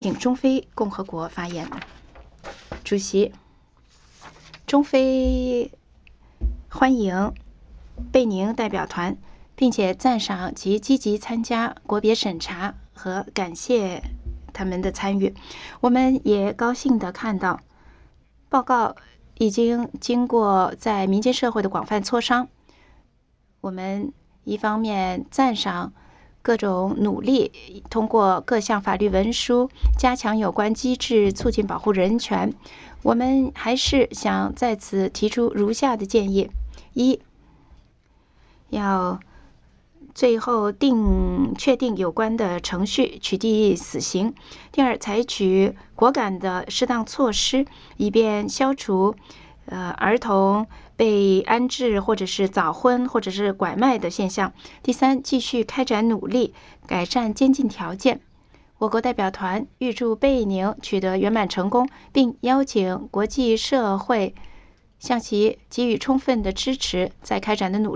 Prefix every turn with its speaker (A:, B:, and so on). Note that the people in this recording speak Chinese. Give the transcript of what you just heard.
A: 请中非共和国发言。主席，中非欢迎贝宁代表团，并且赞赏及积极参加国别审查和感谢他们的参与。我们也高兴地看到报告已经过在民间社会的广泛磋商。我们一方面赞赏各种努力，通过各项法律文书加强有关机制，促进保护人权。我们还是想在此提出如下的建议：一，要最后确定有关的程序，取缔死刑；第二，采取果敢的适当措施，以便消除儿童被安置或者是早婚或者是拐卖的现象；第三，继续开展努力，改善监禁条件。我国代表团预祝贝宁取得圆满成功，并邀请国际社会向其给予充分的支持，在开展的努力